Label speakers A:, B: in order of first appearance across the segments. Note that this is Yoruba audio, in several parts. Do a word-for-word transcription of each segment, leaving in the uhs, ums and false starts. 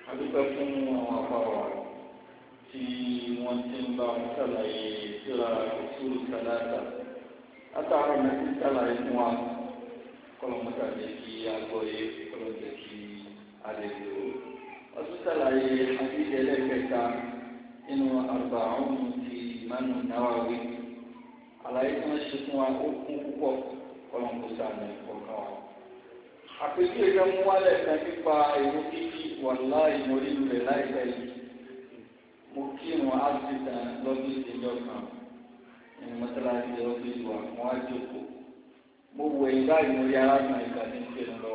A: adúpẹ́ fún àwọn afáwà tí wọ́n ti ń bá wọn ṣàlàyé síra ìṣúrù sàlátà látàárọ̀ náà ti ṣàlàyé fún wa kọlọmọta jẹ́ kí agbọ́yé kọlọmọta kí alẹ́lẹ́ o wọ́n tún ṣàlàyé àdíjẹ ẹlẹ́kẹta nínú Arba'un ti Ìmáàmù Nawawi àlàyé tí wọ́n ṣe fún wa ó kún púpọ̀ kọlọmọta ní ọ̀kan wa. àpèjì ìjọ mú wálẹ̀ kan nípa ìlú kíkí wàlá ìmọ̀rí rẹ̀ láìpẹ́ yìí mo kí wọn á ti tàn lọ́dún ìṣèjọ kan ní mọ́tàláṣí lọ́dún ìwà wọn á jókòó mo wọ ìgbà ìmọ̀rí arákùnrin ìgbà tí ń ṣe lọ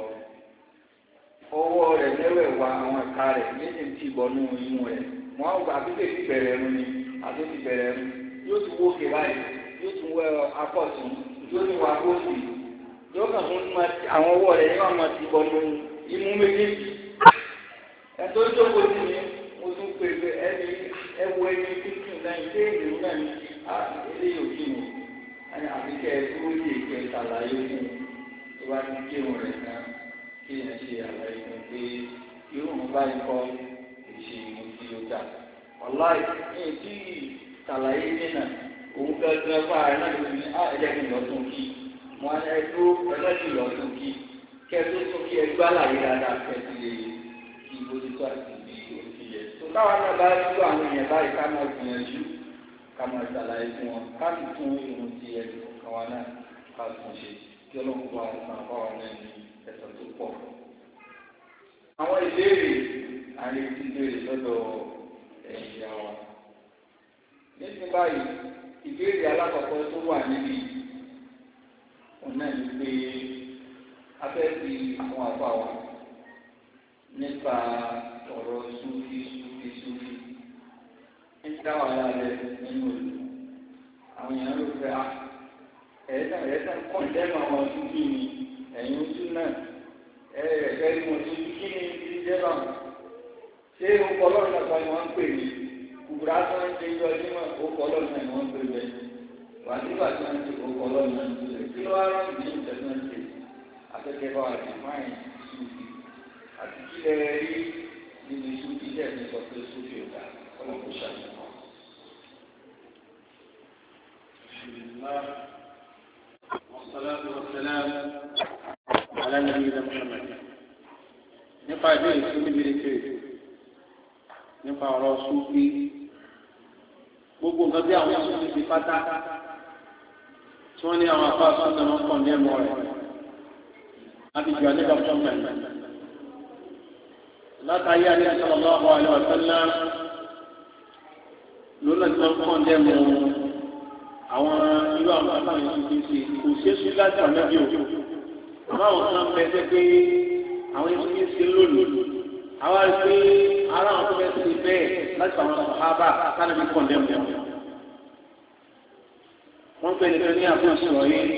A: ọwọ́ rẹ̀ lẹ́wẹ̀ wá àwọn ẹ̀ka rẹ̀ méjì tí ìbọnú imú rẹ̀ wọ́n á gbà pípé ti bẹ̀rẹ̀ ẹ̀rù ni àti ti bẹ̀rẹ̀ ẹ̀rù yóò tún wó òkè báyìí yóò tún wọ akọ̀tún yóò tún wọ akóòsì yóò kàn fún àwọn ọwọ́ rẹ̀ yóò máa ti bọnú imú méjèèjì ẹ̀tọ́ ìjókòó sí ni mo tún pè pé ẹni ẹwọ ẹni tuntun náà ṣé ìlú náà ní eléyìí òkè mu ẹni àbíkẹ́ tó yé ìkẹ́ ìtàlàyé fún tó bá ti kírun rẹ̀ náà kí ẹ ṣe àlàyé fún pé irú òun báyìí kọ́ ìṣe ìmú tí ó dà ọ̀láì ní ìdí ìtàlàyé nínà òun gẹ́gẹ́ fún ààrẹ náà ló ní ẹ̀jẹ̀ kí n lọ tún kí wọn ẹdúró ẹlẹ́sìn lọ tún kí kẹ́ẹ̀tó tún kí ẹgbẹ́ àlàyé dáadáa kẹ́ẹ̀tì lè kí bójútó àti bí òsì yẹ. tó táwọn náà bá tó àwọn èèyàn báyìí ká máa gbìyànjú ká máa ṣàlàyé fún wọn ká sì tún irun ti ẹ̀dùn kan wa náà ká tún ṣe kí ọlọ́run wá san fáwọn náà ní ẹ̀sán tó pọ̀. àwọn ìbéèrè àrètí ìbéèrè lọ́dọ̀ ẹ̀yìn ìyá wa. nítorí báyìí ìbéèrè alákọ̀ọ́kọ́ tó wà níbi ọ̀nà ní pé afẹ́fì àwọn àbá wa nípa ọ̀rọ̀ súnfì súnfì súnfì ń dá wà lálẹ́ nínú ìlú àwọn èèyàn ló fẹ́ ẹ̀ẹ́dá ẹ̀ẹ́dá kọ́ńtẹ́nù àwọn súnfì ni ẹ̀yìn ojú náà ẹ̀ẹ́dá ìmọ̀ súnfì kí ni ti jẹ́ bá wọn ṣé orúkọ ọlọ́run náà ni wọ́n ń pè ní kùbùrà tó ń ṣe yọ ẹni wọn orúkọ ọlọ́run náà ni wọ́n ń pè bẹ́ẹ̀ wà nígbà tí wọ́n ti orúkọ ọlọ́run náà ń pè kí ló wá rán ìdí ìtẹ̀sán ṣe afẹ́kẹ́ bá wà ní máìn súnfì àti kí lè rí nínú súnfì jẹ́ ní sọ pé súnfì ò dáa ọlọ́run kò ṣàlùmọ́. والصلاة والسلام على نبينا محمد. nípa ìbéèrè tó níbi ètò nípa ọ̀rọ̀ súnfì gbogbo nǹkan bí àwọn súnfì ti pátá tí wọ́n ní àwọn afá súnfì náà kàn ní ẹ̀mọ́ rẹ̀ láti jù àníbà fún ọmọ ẹ̀ látàrí àníbà sallallahu alaihi wa sallam lónà tí wọ́n kàn ní ẹ̀mọ́ àwọn irú àwọn afá yìí ti ṣe kò ṣeé sí láti ànábì òkú àmọ́ àwọn kan bẹ tẹ́ pé àwọn yìí ti ṣe lónìí àwọn àti ara àwọn tó bẹ ṣe bẹ́ẹ̀ láti àwọn sàhábà sánàbí kàn ní ẹ̀mọ́ wọ́n pè nìkan ní àbúrò sọ̀rọ̀ yìí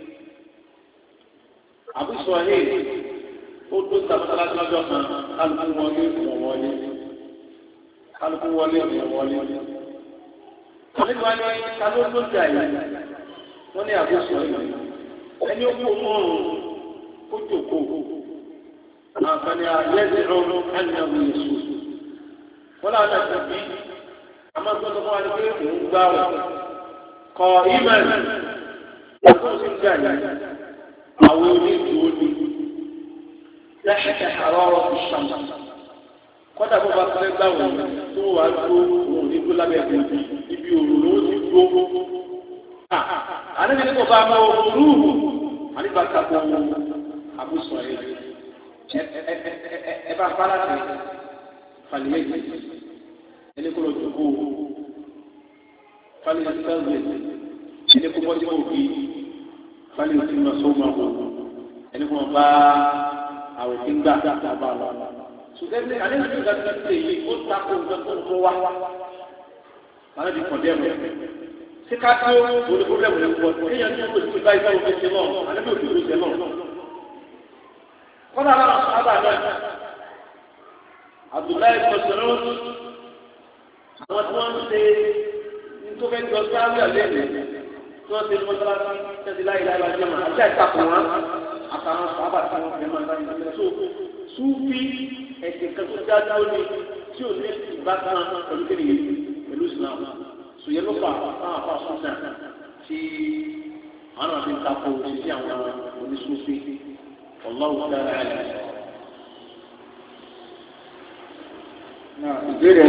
A: àbúrò sọ̀rọ̀ yìí ó tó tàbátàlá lọ́jọ́ kan kálukú wọlé ìwọ̀n wọlé kálukú wọlé ìwọ̀n wọlé. nígbà ní kálú tó jà yìí wọ́n ní àbúrò sọ̀rọ̀ yìí ẹni ó kó mọ́rùn ó jòkó àǹfààní àyẹ̀sẹ̀ ọ̀rọ̀ ánìyàwó yẹ̀sù. wọ́n láwọn náà ti bí àmọ́ tó tó fún wa ní pé òun gbá wọn. kọ ìmọ̀lẹ̀ ọdún sí ń jáde àwọn onídùú ní lẹ́sẹ̀ àrọ́rọ́ ìṣàmù kọ́dà bó bá fẹ́ gbà wọ́n tó wà tó òun ní tó lábẹ́ ẹ̀dẹ̀ ibi òrùn ló ti tó. àníbi tí kò bá mọ òrùrù àníbi àtàkùn àbúsọ̀ ẹ̀ ẹ bá fara sí fàlìyé ẹni kó lọ jókòó fali sẹ́wọ̀n ẹni kó bọ́jú òbí fali ti ma so ma wò ẹni kó bá àwẹ̀ tí ń gbà bá lọ. ṣùgbọ́n ní alẹ́ ìlú ìgbà tí yìí ó ta kó nǹkan tó ń tó wá wọn ti kọ̀ dẹ́mu ṣé ká tó wọlé pọ́blẹ́mù rẹ̀ pọ̀ kéèyàn tó kó ti báyìí sáwọn fẹsẹ̀ náà alẹ́ bí òbí ló jẹ náà. kọ́nà aláwọ̀ sábà náà Abdullahi sọ̀rọ̀ àwọn tí wọ́n ń ṣe tó fẹ́ jọ sáré àlẹ́lẹ́ tí wọ́n ti mọ́tàlá tẹ̀sí láyé láyé láyé jẹ́mọ̀ àti àìsàkùn wọn àtàwọn sábà tí wọ́n fi máa ń bá yìí lọ. Súfì ẹ̀sìn kan tó
B: dájú ní tí ò ní ìbátan pẹ̀lú kéde pẹ̀lú Islam sòyẹ́ ló fà fáwọn afọ àṣùnà tí àwọn àti ìtako sí àwọn oníṣòfin ọlọ́wọ́ dára ẹ̀. ìbéèrè.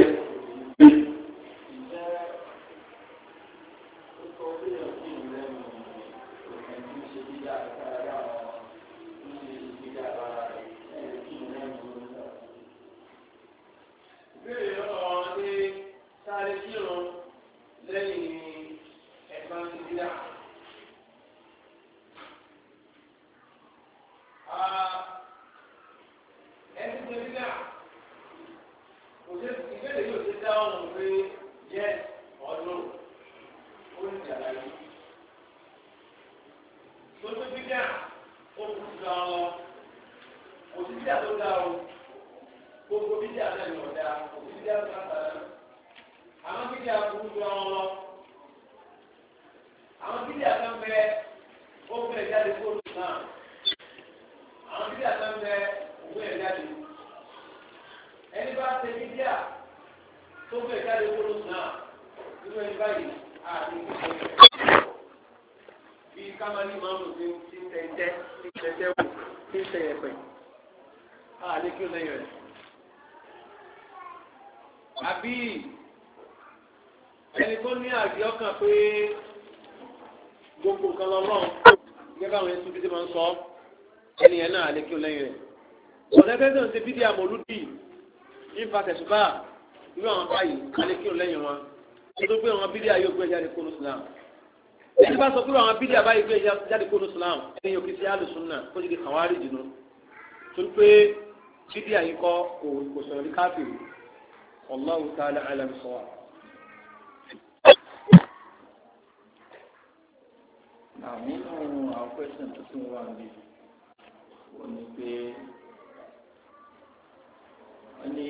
B: àbí ẹni tó ní àgbẹ̀ ọkàn pé gbogbo nǹkan lọ́lọ́run gẹ́gẹ́ báwọn ẹni tó fi ti máa ń sọ ẹnìyẹn náà lè kí o lẹ́yìn rẹ̀. ọ̀dẹ́gbẹ́ tó ń ṣe bídíà mọ̀lúdì nípa tẹ̀sùbá irú àwọn báyìí lè kí o lẹ́yìn wọn tó gbé àwọn bídíà yóò gbé jáde kó ní Islam. ẹni bá sọ pé àwọn bídíà báyìí gbé jáde kó ní Islam ẹni yóò kí sí alùsùnnà kó ti di kàwárí jùlọ tó ń pé bídíà yìí kọ́ kò sọ̀rọ̀ ní káfíìrì. Allahu ta'ala alam sawa.
A: nínú àwọn question tó tún wà níbi wọ́n ní pé wọ́n ní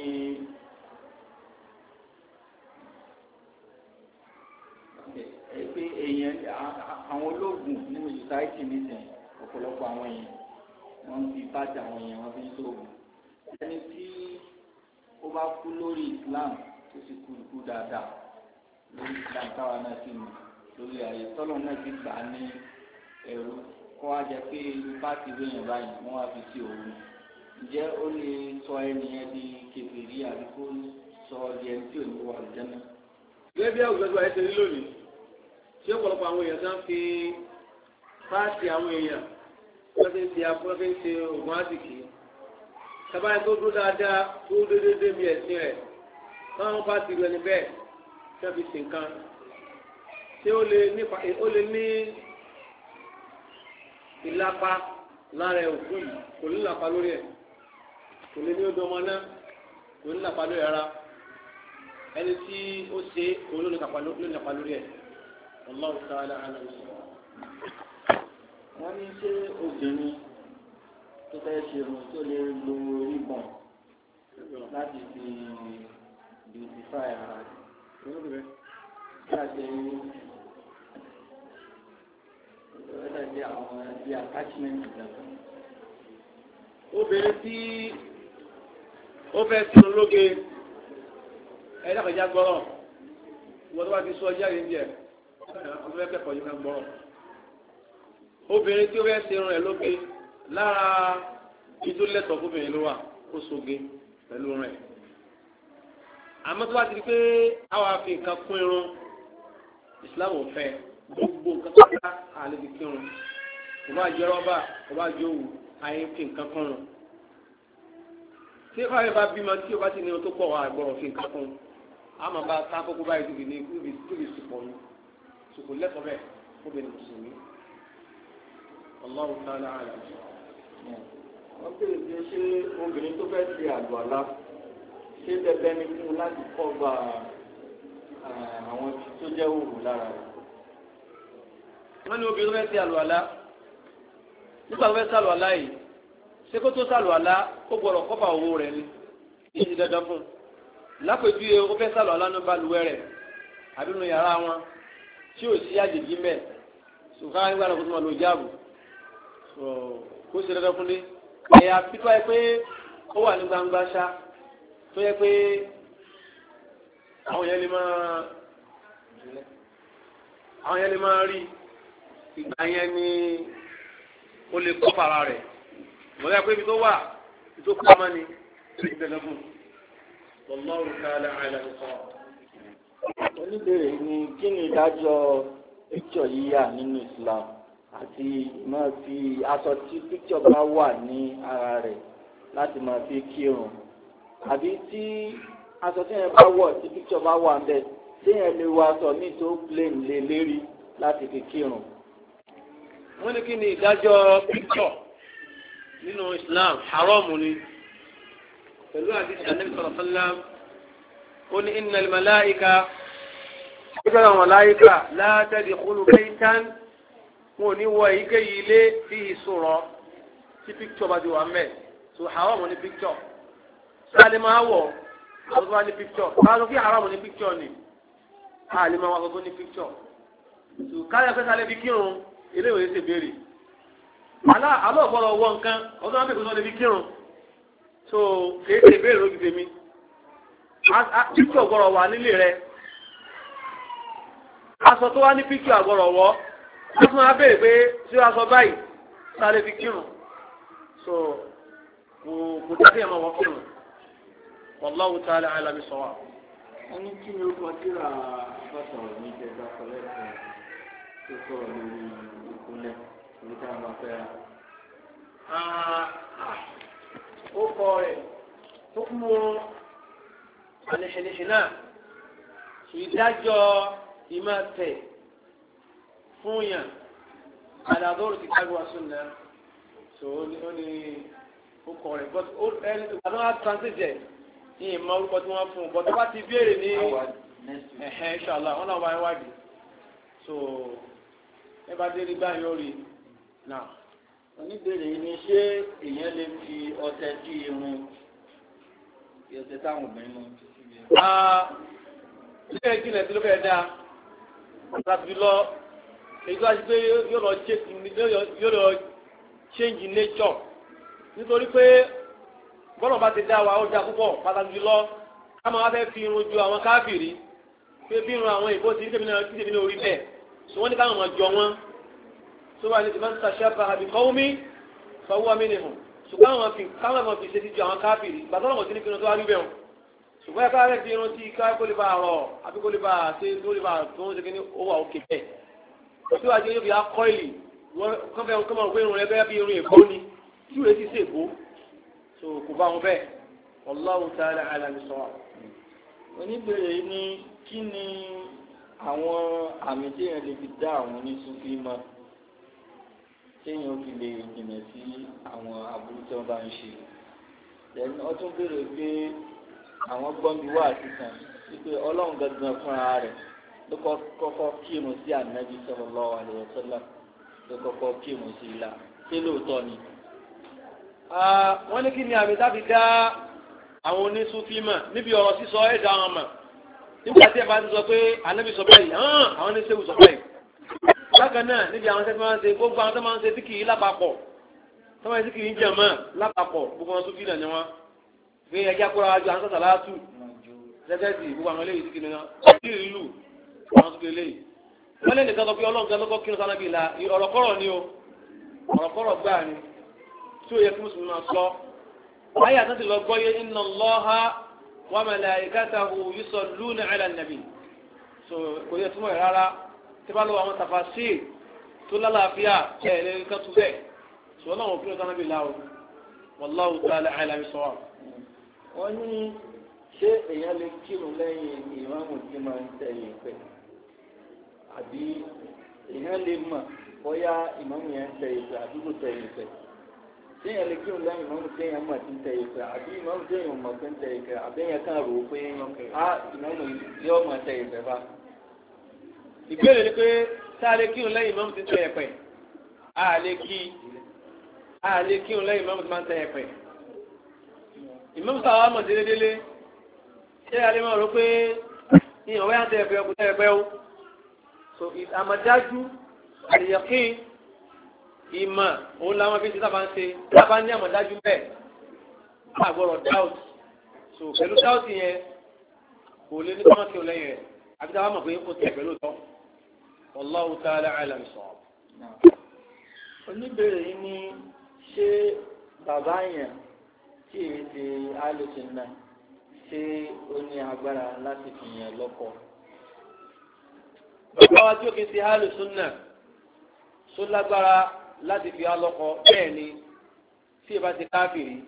A: pé èèyàn àwọn ológun nínú society nìsín ọ̀pọ̀lọpọ̀ àwọn èèyàn wọ́n fi bájà àwọn èèyàn wọ́n fi ń sóògùn ẹni tí ó bá kú lórí Islam tó sì kú kú dáadáa lórí Islam táwa náà sì mú lórí ayé tọ́lọ̀ náà ti gbà á ní ẹ̀rú kọ́ wá jẹ́ pé pàtì wéyàn báyìí wọ́n wá fi sí òun ǹjẹ́ ó lè sọ ẹnìyẹn di kèfèrí àbí kó sọ ẹni tí ò ní wà lójẹ́ náà.
B: gẹ́gẹ́ bí àwùjọ tó ayé ṣe rí lónìí tí ọ̀pọ̀lọpọ̀ àwọn èèyàn kan fi pàtì àwọn èèyàn wọ́n fi ń ṣe wọ́n fi ń ṣe ògùn àsìkì sábàá tó dúró dáadáa tó déédéé bí ẹ̀sìn rẹ̀ báwọn pàtì rẹ̀ ní bẹ́ẹ̀ tí wọ́n fi ṣe nǹkan ṣé ó lè ní ó lè ní ìlápa lára òkú yìí kò ní lápa lórí ẹ̀ kò lè ní odò ọmọ náà kò ní lápa lórí ara ẹni tí ó ṣe òun ló ní lápa lórí ẹ̀ Allahu ta'ala alam.
A: wọ́n ní ṣé obìnrin tó fẹ́ ṣe irun tó lè lo ríbọ̀n láti fi beautify ara rẹ̀ láti ẹ̀ẹ́dẹ̀gbẹ́ àwọn ẹbí attachment ìjọba.
B: obìnrin tí ó fẹ́ sínú lóge ẹ̀ẹ́dàkọ̀já gbọ́rọ̀ wọ́n tó bá ti sọ ọjà rẹ̀ ń jẹ́ ọdún fẹ́ kẹ́kọ̀ọ́ yìí náà gbọ́rọ̀. obìnrin tí ó fẹ́ sínú rẹ̀ lóge lára ìdó lẹ́tọ̀ọ́ fóbìnrin ló wà kó soge pẹ̀lú rẹ̀. àmọ́ tó bá ti di pé àwọn afi nǹkan kún irun Islam ò fẹ́ gbogbo nǹkan tó dá àlebi kírun kò bá jẹ rọ́bà kò bá jẹ òwú ayé fi nǹkan kún un. tí káyọ̀ bá bímọ tí o bá ti ní ohun tó pọ̀ wá àgbọ̀rọ̀ fi nǹkan kún un àmọ́ bá ká kókó báyìí tóbi ní tóbi tóbi sùpọ̀ ní sùpọ̀ lẹ́tọ̀ọ́ bẹ́ẹ̀ fóbìnrin mùsùlùmí. Allahu ta'ala alam.
A: wọ́n bèrè pé ṣé obìnrin tó fẹ́ ṣe àlùwàlá ṣé dandan ni fún un láti kọ́ gba àwọn tó jẹ́ òwú lára rẹ̀.
B: wọ́n ní obìnrin fẹ́ ṣe àlùwàlá nígbà tó fẹ́ ṣàlùwàlá yìí ṣé kó tó ṣàlùwàlá ó gbọ́dọ̀ kọ́fà owó rẹ̀ ni kí ni dandan fún un lápèjúwe ó fẹ́ ṣàlùwàlá ní balùwẹ̀ rẹ̀ àbí nínú yàrá wọn tí ò sí àjèjì mẹ́ ṣùgbọ́n àwọn ìgbà náà kó tó máa lo jáàbù kó ṣe dandan fún ní ẹ̀yà pípọ́ ẹ pé ó wà ní gbangba ṣá tó yẹ pé àwọn yẹn lè máa àwọn yẹn lè máa rí ìgbà yẹn ni ó lè kọ́ fara rẹ̀ mo yẹ pé ibi tó wà tó kọ́ mọ́ ni ó ti tẹ̀lé fún un wallahu ta'ala a'lam.
C: oníbèrè ni kí ni ìdájọ́ píkṣọ̀ yíyà nínú Islam àti máa fi aṣọ tí píkṣọ̀ bá wà ní ara rẹ̀ láti máa fi kírun àbí tí aṣọ tí yẹn bá wọ̀ tí píkṣọ̀ bá wà ńbẹ̀ tí yẹn lè wọ aṣọ míì tó plain lé lérí láti fi kírun.
B: wọ́n ní kí ni ìdájọ́ píkṣọ̀ nínú Islam haram ni pẹ̀lú àdìsí Ànábì sallallahu alaihi wasallam ó ní innal malaika ọjọ́ àwọn màláíkà la tadkhulu baytan wọn ò ní wọ èyíkéyìí ilé bí ìṣòro tí píkṣọ̀ bá ti wà mẹ́ so haram ní píkṣọ̀ sáàlì máa wọ̀ àwọn tó bá ní píkṣọ̀ báwọn fi haram ní píkṣọ̀ ni sáàlì máa wọ̀ tó ní píkṣọ̀ so káyọ̀ pé sáàlì fi kírun ilé ìwé ṣe béèrè alọ́ ọ̀gbọ́dọ̀ wọ nǹkan ọdún wọn bẹ̀rẹ̀ sọ́ọ́ lè fi kírun so kìí ṣe béèrè lójú tèmi píkṣọ̀ gbọ́dọ̀ wà nílé rẹ̀ aṣọ tó wá ní píkṣọ̀ àgbọ̀dọ̀ wọ̀ wọ́n tún wá béèrè pé ṣé aṣọ báyìí sáàlì fi kírun so kò kò dábìí ẹ̀ máa wọ́n kírun wallahu ta'ala a'lam bis-sawab.
C: wọ́n ní kí ni ó kọ síra fọ́sọ̀rọ̀ ní ìjẹta kọ́lẹ́tì tó sọ̀rọ̀ lórí ìkúnlẹ̀ orí táwọn bá fẹ́ ra.
B: ó kọ rẹ̀ tó kún mọ́ àlẹ́ṣẹ̀lẹ́ṣẹ̀ náà ìdájọ́ ìmọ̀tẹ̀ fún yàn àdàdọ́rù ti kárí wa sunna so ó ní ó kọ rẹ̀ but ó ẹni ìgbàdàn á transit ní ìmọ̀ orúkọ tí wọ́n fún un but tó bá ti béèrè ní ẹ̀hẹ́ inshallah wọn náà wá ìwádìí so ẹ bá dé rí báyìí ó rí náà.
C: oníbèrè yìí ni ṣé èèyàn lè fi ọṣẹ dí irun ọṣẹ táwọn obìnrin mọ.
B: ilé ìjìnlẹ̀ tí ló fẹ́ dáa láti lọ èyí tó a ti pé yóò lọ change nature nítorí pé bọ́lọ̀ bá ti dá wa ó dá púpọ̀ pàtàkì jùlọ ká máa fẹ́ fi irun ju àwọn káfìrí pé bí irun àwọn ìbò ti ní tèmi náà orí bẹ́ẹ̀ sọ wọ́n ní káwọn máa jọ wọ́n tó bá ní ti máa ń tashabbaha bi qawmin fahuwa minhum ṣùgbọ́n àwọn fi káwọn máa fi ṣe ti ju àwọn káfìrí gbàtọ́ lọ́wọ́ sí ní pinnu tó wá rí bẹ́ẹ̀ ṣùgbọ́n ẹ̀ka rẹ̀ fi irun tí ká kó lè bá rọ̀ àbí kó lè bá ṣe tó lè bá tó ń ṣe kí ní owó òkè bẹ́ẹ̀ òtún àti yóò fi akọ́ìlì kọ́ńfẹ́ kọ́mọ̀ pé irun rẹ̀ bẹ́ẹ̀ bí irun èbó ni tí ìwé ti ṣe èbó so kò bá wọn bẹ́ẹ̀ wallahu ta'ala a'lam bis-sawab.
C: oníbèrè yìí ní kí ni àwọn àmì téèyàn lè fi dá àwọn oníṣúfì mọ̀ téèyàn fi lè jìnà sí àwọn aburú tí wọ́n bá ń ṣe. ẹni ọtún béèrè pé àwọn gbọ́nbi wà sísan wípé ọlọ́run gangan fúnra rẹ̀ ló kọ́kọ́ kírun sí ànábì sallallahu alaihi wasallam ló kọ́kọ́ kírun sí ilá ṣé lóòótọ́ ni.
B: wọ́n ní kí ni àmì tábí dá àwọn oníṣúfì mọ̀ níbi ọ̀rọ̀ sísọ ẹ̀dá wọn mọ̀ nígbà tí ẹ bá ti sọ pé ànábì sọ báyìí àwọn oníṣẹ́wù sọ báyìí. bákan náà níbi àwọn tẹ́tí máa ń ṣe gbogbo àwọn tó máa ń ṣe síkìrì lápapọ̀ tó máa ń ṣe síkìrì ń jẹ̀ mọ́ lápapọ̀ gbogbo wọn súfì náà ni wọ́n fi ẹja kóra wájú àwọn sọ̀tà látù lẹ́tẹ̀sì gbogbo àwọn eléyìí síkìrì náà ọtí ìlú àwọn súfì eléyìí. wọ́n lé nìkan sọ pé ọlọ́run kan lọ́kọ́ kírun sánábì la ọ̀rọ̀kọ́rọ̀ ni o ọ̀rọ̀kọ́rọ̀ gbáà ni tí ó yẹ kí mùsùlùmí máa sọ. ayé àtúntì lọ gbọ́ yé inna Allaha wa malaikatahu yusalluna ala an-nabi. so kò yẹ túmọ̀ rárá tí bá lọ àwọn tafasir tó lálàáfíà ẹ̀ lè kán tún bẹ́ẹ̀ sọ náà wọ́n kírun sánábì la o wallahu ta'ala a'lam bis-sawab.
C: wọ́n ní ṣé èèyàn lè kírun lẹ́yìn ìmáàmù tí máa ń tẹ̀lé pẹ̀ àbí èèyàn lè mọ̀ bóyá ìmáàmù yẹn ń tẹ̀lé pẹ̀ àdúgbò tẹ̀lé pẹ̀ ṣé èèyàn lè kírun lẹ́yìn ìmáàmù tí èèyàn mọ̀ tí ń tẹ̀lé pẹ̀ àbí ìmáàmù tí èèyàn mọ̀ tí ń tẹ̀lé pẹ̀ àbí èèyàn kan rò ó pé á ìmáàmù yóò mọ̀ tẹ̀lé pẹ̀ bá.
B: ìbéèrè ni pé tá a lè kírun lẹ́yìn ìmáàmù tí ń tẹ̀lé pẹ̀ a lè kí a lè kírun lẹ́yìn ìmáàmù tí máa ń tẹ̀lé pẹ̀ ìmáàmù sáà wà mọ̀ délédélé ṣé alẹ́ máa rò pé ìyàn wáyà tẹ̀ ẹ̀fẹ́ ọkùnrin ẹ̀fẹ́ o so àmọ̀dájú àlèyàkín ìmọ̀ òun làwọn fi ń ṣe sábà ń ṣe sábà ní àmọ̀dájú bẹ́ẹ̀ àgbọ̀rọ̀ doubt so pẹ̀lú dáwọ́tì yẹn kò lè ní kọ́mọ́ kí o lẹ́yìn rẹ̀ àbí táwọn mọ̀ pé ó tẹ̀ pẹ̀lú tọ́ wallahu ta'ala a'lam sawab.
C: oníbèrè yìí ní ṣé bàbá yẹn tí èyí ti alùsùn náà ṣé ó ní agbára láti fi yàn lọ́kọ.
B: bàbá wa tí ó kì í ṣe alùsùn náà tó lágbára láti fi alọ́kọ bẹ́ẹ̀ ni tí ẹ bá ti káfìrí.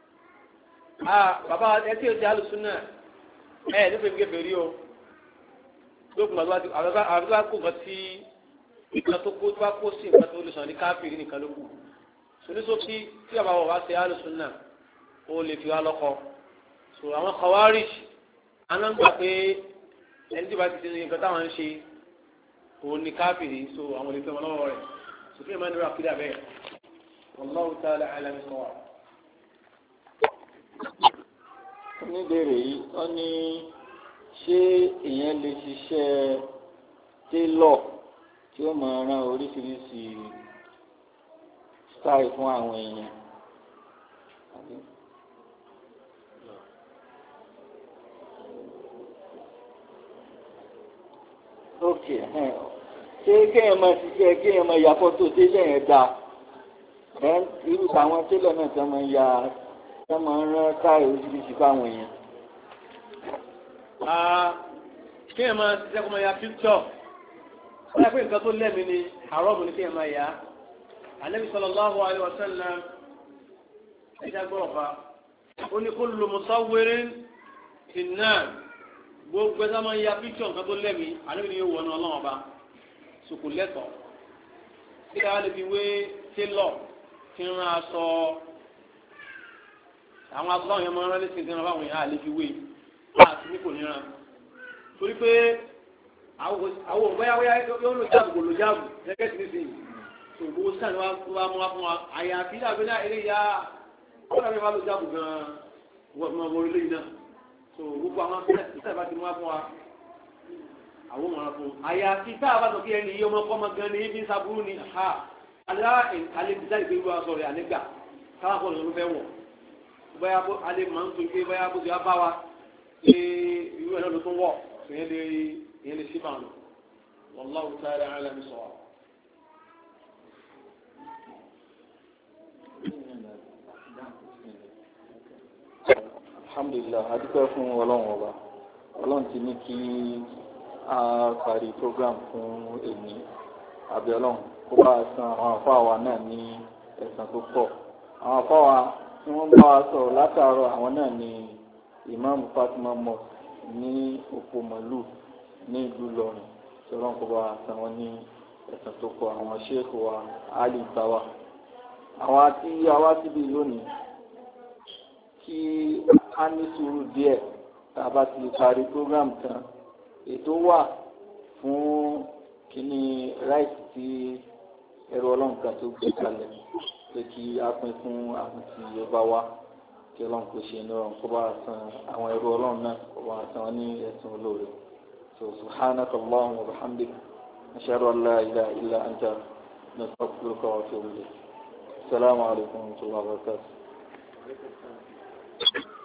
B: bàbá ẹ tí ó ti alùsùn náà ẹ nífẹ̀ẹ́ mi kẹfẹ́ rí o lókun àti àbúrò kó nǹkan tí nǹkan tó kó tó bá kó sí nǹkan tó lè sàn ní káfìrí nìkan ló kù. sonísòkì tí bàbá wa wá ṣe alùsùn náà ó lè fi wá lọ́kọ. so àwọn khawarij anáǹgbà pé ẹni tí bá ti ṣe nǹkan táwọn ń ṣe òun ni káfìrí so àwọn olè fẹ́ wọn lọ́wọ́ rẹ̀ sókè máa ń rà kídà bẹ́ẹ̀ wallahu ta'ala a'lam sawab.
C: oníbèrè yìí wọ́n ní ṣé èèyàn lè ṣiṣẹ́ télọ̀ tí ó máa rán oríṣiríṣi style fún àwọn èèyàn. ok ṣé kéèyàn máa ṣiṣẹ́ kéèyàn máa ya fọ́tò télọ̀ yẹn dáa ẹ̀ irú àwọn télọ̀ náà tí wọ́n máa ya tí wọ́n máa rán káì oríṣiríṣi fáwọn èèyàn.
B: kéèyàn máa ṣiṣẹ́ kó máa ya picture wọ́n yà pé nǹkan tó lẹ́mìí ni haram ni kéèyàn máa ya Ànábì sallallahu alaihi wasallam ẹ̀dá gbọ́dọ̀ fa ó ní kullu musawwirin fin-nar gbogbo ẹ̀dá máa ya picture nǹkan tó lẹ́mìí Ànábì ni yóò wọnú ọlọ́run ọba sùkùn lẹ́tọ̀ kí ká lè fi wé télọ̀ tí ń rán aṣọ àwọn aṣọ àwọn yẹn máa ń rán lẹ́sìn tí wọ́n bá wọn yẹn á lè fi wé láti ní kò ní rán torí pé àwọn òbáyá wáyá yóò lò jáàbù kò lò jáàbù gẹ́gẹ́ sí nísìnyí tó gbogbo sáà ni wọ́n mú wá fún wa àyàfi dàbí náà eré ya wọ́n dàbí wọ́n lò jáàbù gan-an wọ́n mọ orí lẹ́yìn náà tó gbogbo àwọn sáà bá ti mú wá fún wa àwọn ọmọ fún àyàfi sáà bá sọ kí ẹni yìí ọmọ kọ́mọ gan ni ibi sábúrú ni ha alẹ́ alẹ́ bí sáà ìgbéru wa sọ̀rọ̀ ànígbà káwọn kọ́ ló fẹ́ wọ̀ báyà bó alẹ́ máa ń tó ike báyà bó ti wá bá wa ṣe irú ẹ̀ náà ló tún wọ̀ ìyẹn lè ìyẹn lè ṣí bàánù wallahu ta'ala a'lam sawab.
C: alhamdulillah adúpẹ́ fún ọlọ́run ọba ọlọ́run ti ní kí a parí program fún èmi àbí ọlọ́run kó bá a san àwọn àfáà wa náà ní ẹ̀san tó pọ̀ àwọn àfáà wa tí wọ́n bá wa sọ̀rọ̀ látàárọ̀ àwọn náà ní Imam Fatima Mosque ní òpó màlúù ní ìlú Ìlọrin sọ̀rọ̀ kó bá a san wọn ní ẹ̀san tó pọ̀ àwọn sheikh wa Ali Tawa àwọn àti àwa síbi lónìí kí a ní sùúrù díẹ̀ tá a bá ti parí program tán ètò wà fún kíní ráìtì tí ẹrù ọlọ́run kan tó gbé kalẹ̀ pé kí a pín fún àwọn tí ó bá wá kí ọlọ́run kò ṣe ní ọ̀run kó bá san àwọn ẹrù ọlọ́run náà kó bá san wọn ní ẹ̀sùn olóore so subhanaka Allahumma wa bihamdik ashhadu an la ilaha illa anta nastaghfiruka wa atubu ilayk assalamu alaykum wa rahmatullahi wa barakatuh.